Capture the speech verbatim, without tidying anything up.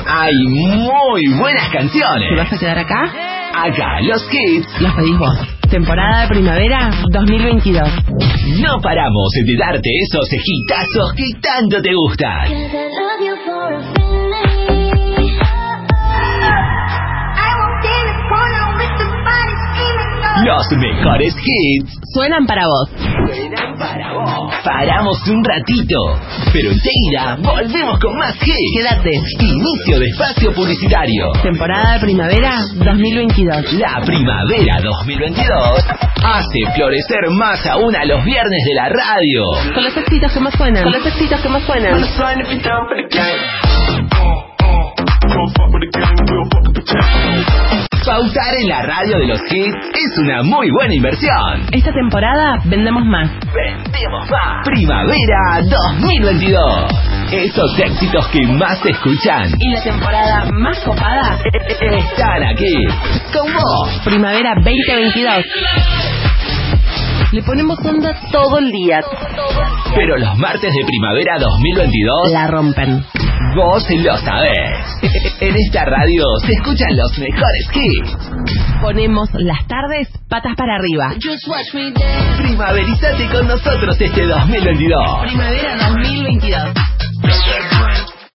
hay muy buenas canciones. ¿Te vas a quedar acá? Acá, los hits. Los pedís vos. Temporada de primavera dos mil veintidós. No paramos de darte esos hitazos que tanto te gustan. Los mejores hits suenan para vos. Suenan para vos. Paramos un ratito, pero enseguida volvemos con más hits. Quédate. Inicio de espacio publicitario. Temporada de primavera dos mil veintidós. La primavera dos mil veintidós hace florecer más aún a los viernes de la radio. Con los éxitos que más suenan. Con los éxitos que más suenan. Pautar en la radio de los hits es una muy buena inversión. Esta temporada vendemos más. Vendemos más. Primavera dos mil veintidós. Esos éxitos que más se escuchan y la temporada más copada están aquí con vos. Primavera veinte veintidós. Le ponemos onda todo el día. Pero los martes de primavera dos mil veintidós la rompen. Vos lo sabés. En esta radio se escuchan los mejores hits. Ponemos las tardes patas para arriba. Primaverizate con nosotros este dos mil veintidós. Primavera dos mil veintidós.